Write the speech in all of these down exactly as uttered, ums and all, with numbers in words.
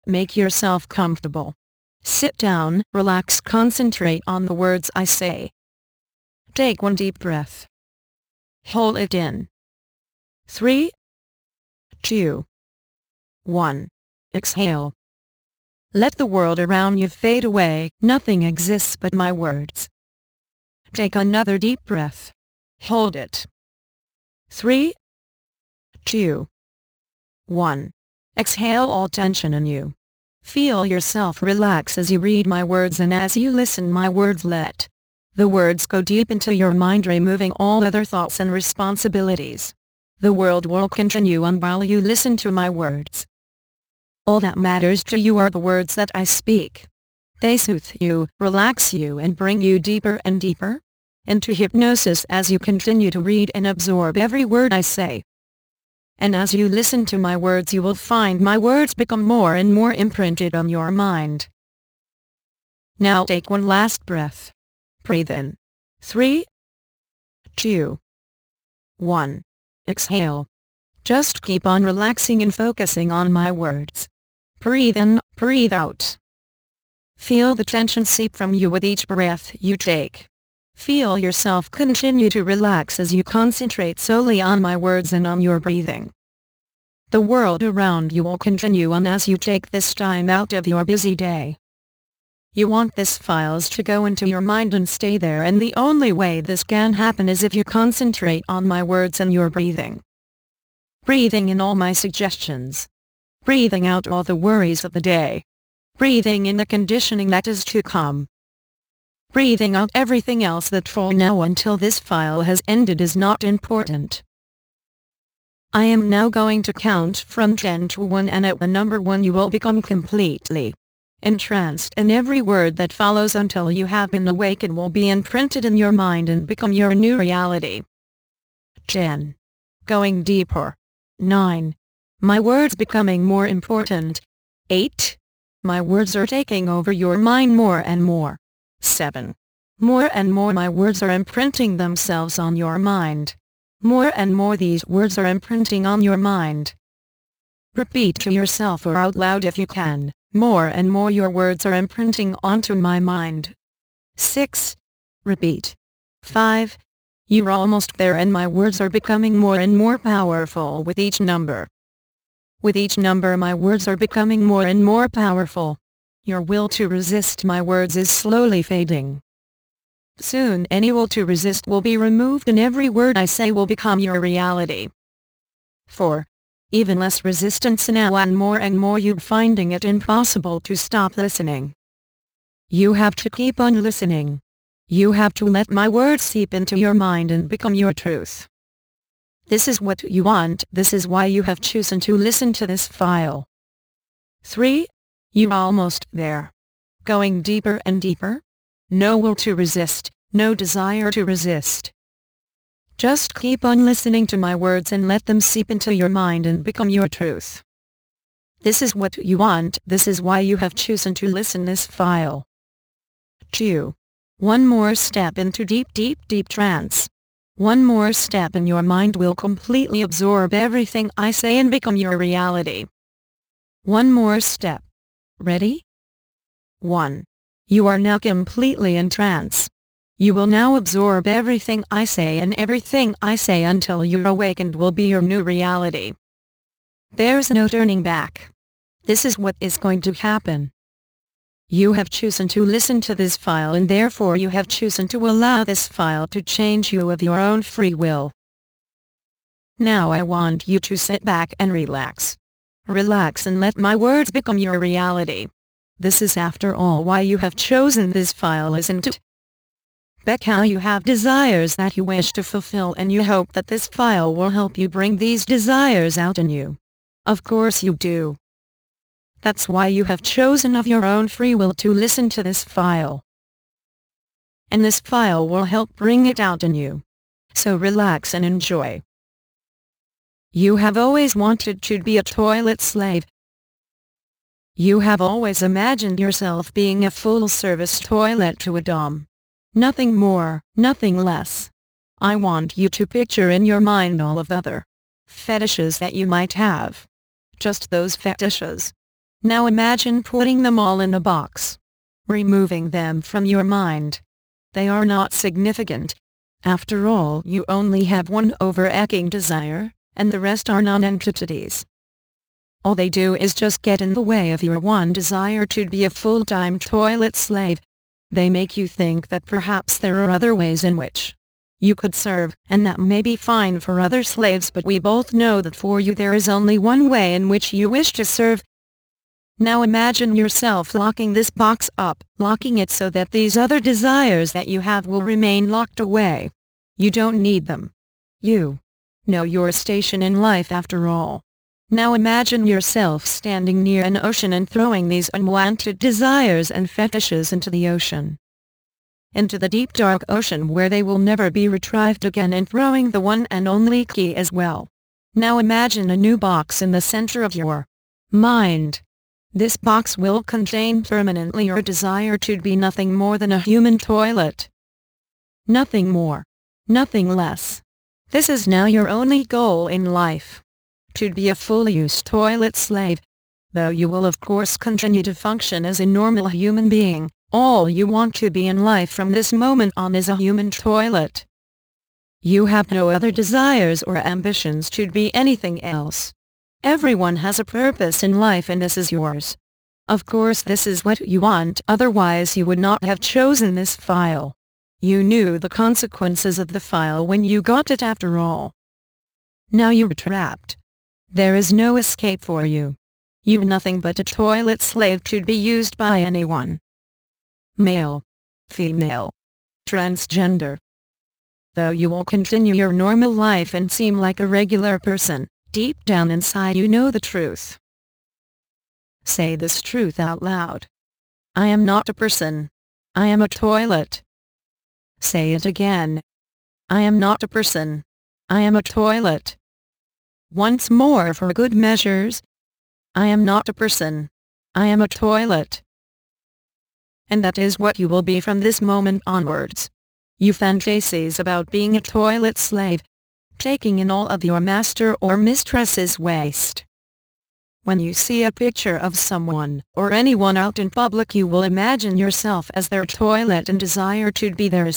Make yourself comfortable. Sit down, relax, concentrate on the words I say. Take one deep breath. Hold it in. Three, two, one. Exhale. Let the world around you fade away. Nothing exists but my words. Take another deep breath. Hold it. Three, two, one. Exhale all tension in you. Feel yourself relax as you read my words, and as you listen my words, let the words go deep into your mind, removing all other thoughts and responsibilities. The world will continue on while you listen to my words. All that matters to you are the words that I speak. They soothe you, relax you, and bring you deeper and deeper into hypnosis as you continue to read and absorb every word I say. And as you listen to my words, you will find my words become more and more imprinted on your mind. Now take one last breath. Breathe in. Three, two, one. Exhale. Just keep on relaxing and focusing on my words. Breathe in, breathe out. Feel the tension seep from you with each breath you take. Feel yourself continue to relax as you concentrate solely on my words and on your breathing. The world around you will continue on as you take this time out of your busy day. You want these files to go into your mind and stay there, and the only way this can happen is if you concentrate on my words and your breathing. Breathing in all my suggestions. Breathing out all the worries of the day. Breathing in the conditioning that is to come. Breathing out everything else that for now until this file has ended is not important. I am now going to count from ten to one, and at the number one you will become completely entranced, and every word that follows until you have been awakened will be imprinted in your mind and become your new reality. ten. Going deeper. nine. My words becoming more important. eight. My words are taking over your mind more and more. seven. More and more my words are imprinting themselves on your mind. More and more these words are imprinting on your mind. Repeat to yourself or out loud if you can. More and more your words are imprinting onto my mind. six. Repeat. five. You're almost there, and my words are becoming more and more powerful with each number. With each number my words are becoming more and more powerful. Your will to resist my words is slowly fading. Soon any will to resist will be removed, and every word I say will become your reality. four. Even less resistance now, and more and more you're finding it impossible to stop listening. You have to keep on listening. You have to let my words seep into your mind and become your truth. This is what you want. This is why you have chosen to listen to this file. three. You're almost there. Going deeper and deeper. No will to resist, no desire to resist. Just keep on listening to my words and let them seep into your mind and become your truth. This is what you want. This is why you have chosen to listen this file. two. One more step into deep deep deep trance. One more step and your mind will completely absorb everything I say and become your reality. One more step. Ready? one. You are now completely in trance. You will now absorb everything I say, and everything I say until you're awakened will be your new reality. There's no turning back. This is what is going to happen. You have chosen to listen to this file, and therefore you have chosen to allow this file to change you of your own free will. Now I want you to sit back and relax. Relax and let my words become your reality. This is after all why you have chosen this file, isn't it? Back how you have desires that you wish to fulfill, and you hope that this file will help you bring these desires out in you. Of course you do. That's why you have chosen of your own free will to listen to this file. And this file will help bring it out in you. So relax and enjoy. You have always wanted to be a toilet slave. You have always imagined yourself being a full-service toilet to a dom. Nothing more, nothing less. I want you to picture in your mind all of other fetishes that you might have. Just those fetishes. Now imagine putting them all in a box. Removing them from your mind. They are not significant. After all, you only have one overarching desire, and the rest are non-entities. All they do is just get in the way of your one desire to be a full-time toilet slave. They make you think that perhaps there are other ways in which you could serve, and that may be fine for other slaves, but we both know that for you there is only one way in which you wish to serve. Now imagine yourself locking this box up, locking it so that these other desires that you have will remain locked away. You don't need them. You know your station in life after all. Now imagine yourself standing near an ocean and throwing these unwanted desires and fetishes into the ocean. Into the deep dark ocean where they will never be retrieved again, and throwing the one and only key as well. Now imagine a new box in the center of your mind. This box will contain permanently your desire to be nothing more than a human toilet. Nothing more. Nothing less. This is now your only goal in life. To be a full-use toilet slave. Though you will of course continue to function as a normal human being, all you want to be in life from this moment on is a human toilet. You have no other desires or ambitions to be anything else. Everyone has a purpose in life, and this is yours. Of course this is what you want, otherwise you would not have chosen this file. You knew the consequences of the file when you got it after all. Now you're trapped. There is no escape for you. You're nothing but a toilet slave to be used by anyone. Male, female, transgender. Though you will continue your normal life and seem like a regular person, deep down inside you know the truth. Say this truth out loud. I am not a person. I am a toilet. Say it again. I am not a person. I am a toilet. Once more for good measures. I am not a person. I am a toilet. And that is what you will be from this moment onwards. You fantasies about being a toilet slave, taking in all of your master or mistress's waste. When you see a picture of someone or anyone out in public, you will imagine yourself as their toilet and desire to be theirs.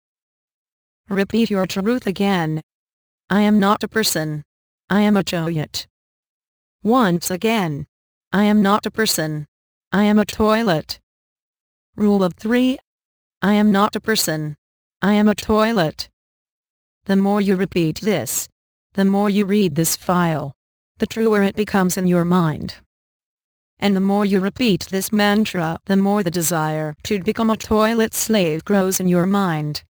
Repeat your truth again. I am not a person. I am a toilet. Once again. I am not a person. I am a toilet. Rule of three. I am not a person. I am a toilet. The more you repeat this, the more you read this file, the truer it becomes in your mind. And the more you repeat this mantra, the more the desire to become a toilet slave grows in your mind.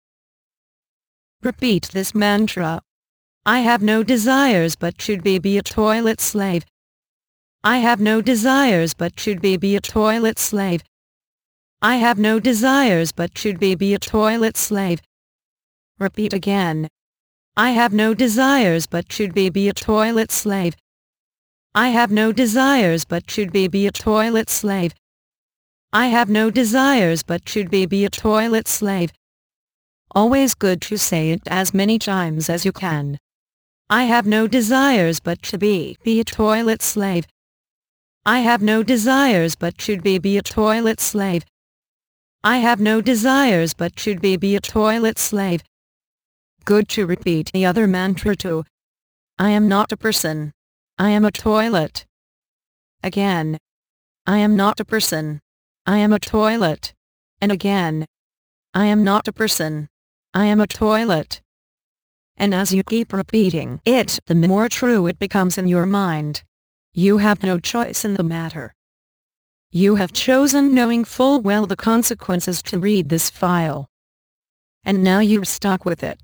Repeat this mantra. I have no desires but should be be a toilet slave. I have no desires but should be be a toilet slave. I have no desires but should be be a toilet slave. Repeat again. I have no desires but should be be a toilet slave. I have no desires but should be be a toilet slave. I have no desires but should be be a toilet slave. Always good to say it as many times as you can. I have no desires but to be be a toilet slave. I have no desires but should be be a toilet slave. I have no desires but should be be a toilet slave. Good to repeat the other mantra too. I am not a person. I am a toilet. Again. I am not a person. I am a toilet. And again. I am not a person. I am a toilet. And as you keep repeating it, the more true it becomes in your mind. You have no choice in the matter. You have chosen, knowing full well the consequences, to read this file. And now you're stuck with it.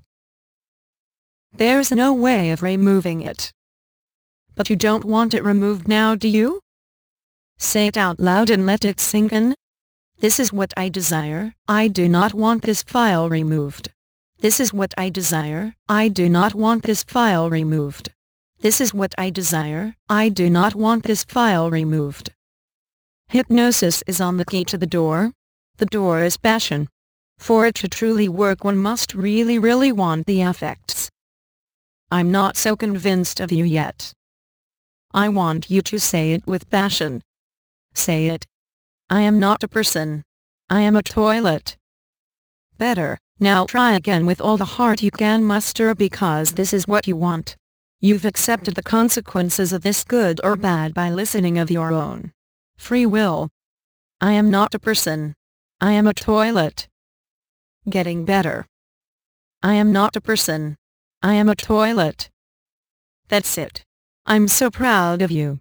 There's no way of removing it. But you don't want it removed now, do you? Say it out loud and let it sink in. This is what I desire. I do not want this file removed. This is what I desire. I do not want this file removed. This is what I desire. I do not want this file removed. Hypnosis is on the key to the door. The door is passion. For it to truly work, one must really really want the affects. I'm not so convinced of you yet. I want you to say it with passion. Say it. I am not a person. I am a toilet. Better. Now try again with all the heart you can muster, because this is what you want. You've accepted the consequences of this, good or bad, by listening of your own free will. I am not a person. I am a toilet. Getting better. I am not a person. I am a toilet. That's it. I'm so proud of you.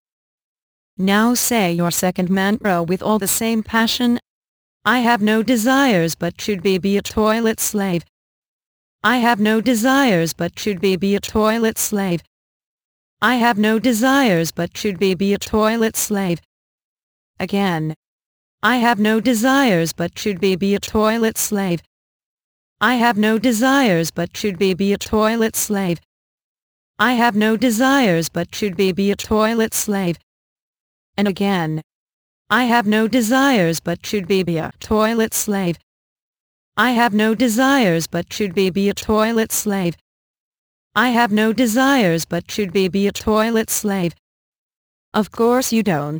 Now say your second mantra with all the same passion. I have no desires but should be be a toilet slave. I have no desires but should be be a toilet slave. I have no desires but should be be a toilet slave. Again. I have no desires but should be be a toilet slave. I have no desires but should be be a toilet slave. I have no desires but should be be a toilet slave. And again. I have no desires but should be be a toilet slave. I have no desires but should be be a toilet slave. I have no desires but should be be a toilet slave. Of course you don't.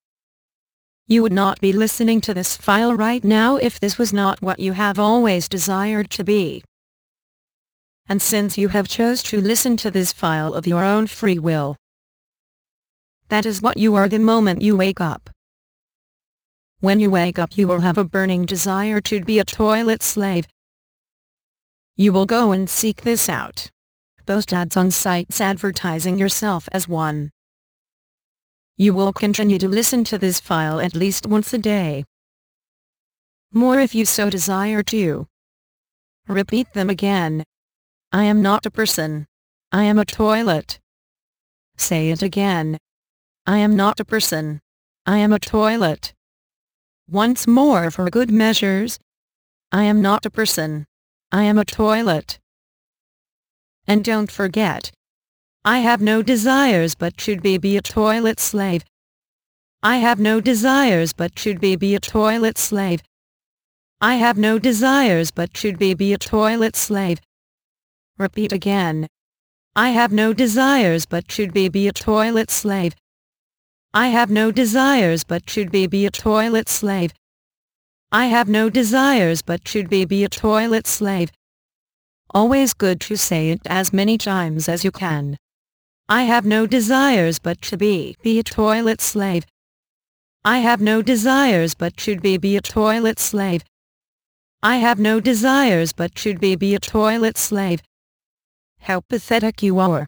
You would not be listening to this file right now if this was not what you have always desired to be. And since you have chose to listen to this file of your own free will, that is what you are the moment you wake up. When you wake up, you will have a burning desire to be a toilet slave. You will go and seek this out. Post ads on sites advertising yourself as one. You will continue to listen to this file at least once a day. More if you so desire to. Repeat them again. I am not a person. I am a toilet. Say it again. I am not a person. I am a toilet. Once more for good measures. I am not a person. I am a toilet. And don't forget. I have no desires but should be be a toilet slave. I have no desires but should be be a toilet slave. I have no desires but should be be a toilet slave. Repeat again. I have no desires but should be be a toilet slave. I have no desires but should be be a toilet slave. I have no desires but should be be a toilet slave. Always good to say it as many times as you can. I have no desires but should be be a toilet slave. I have no desires but should be be a toilet slave. I have no desires but should be be a toilet slave. How pathetic you are.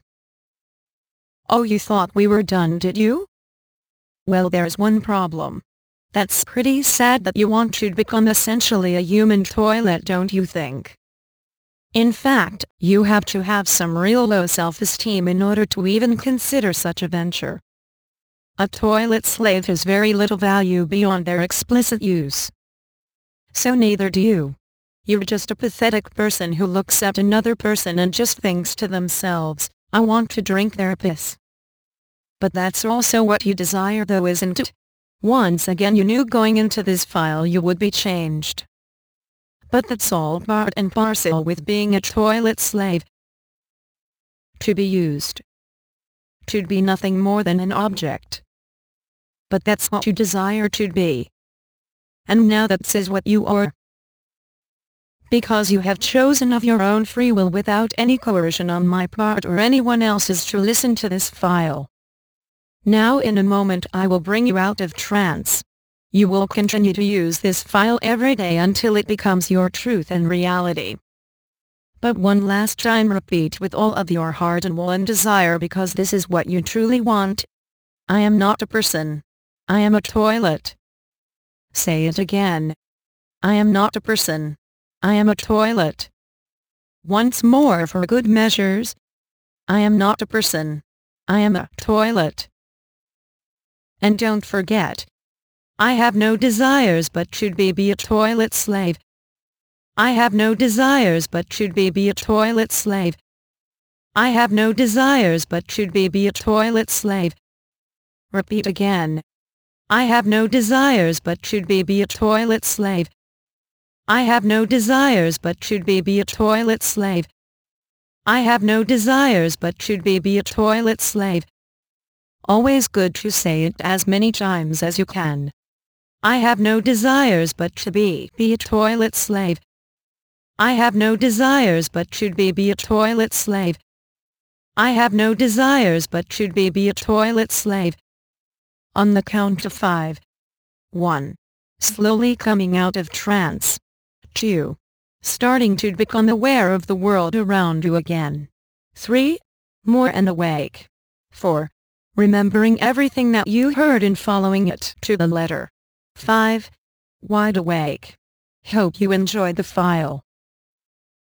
Oh, you thought we were done, did you? Well, there's one problem. That's pretty sad that you want to become essentially a human toilet, don't you think? In fact, you have to have some real low self-esteem in order to even consider such a venture. A toilet slave has very little value beyond their explicit use. So neither do you. You're just a pathetic person who looks at another person and just thinks to themselves, I want to drink their piss. But that's also what you desire, though, isn't it? Once again, you knew going into this file you would be changed. But that's all part and parcel with being a toilet slave. To be used. To be nothing more than an object. But that's what you desire to be. And now that is what you are. Because you have chosen of your own free will without any coercion on my part or anyone else's to listen to this file. Now in a moment I will bring you out of trance. You will continue to use this file every day until it becomes your truth and reality. But one last time repeat with all of your heart and will and desire, because this is what you truly want. I am not a person. I am a toilet. Say it again. I am not a person. I am a toilet. Once more for good measures. I am not a person. I am a toilet. And don't forget. I have no desires but should be be a toilet slave. I have no desires but should be be a toilet slave. I have no desires but should be be a toilet slave. Repeat again. I have no desires but should be be a toilet slave. I have no desires but should be be a toilet slave. I have no desires but should be be a toilet slave. Always good to say it as many times as you can. I have no desires but to be, be a toilet slave. I have no desires but to be, be a toilet slave. I have no desires but to be, be a toilet slave. On the count of five. One. Slowly coming out of trance. Two. Starting to become aware of the world around you again. Three. More and awake. Four. Remembering everything that you heard and following it to the letter. Five. Wide awake. Hope you enjoyed the file.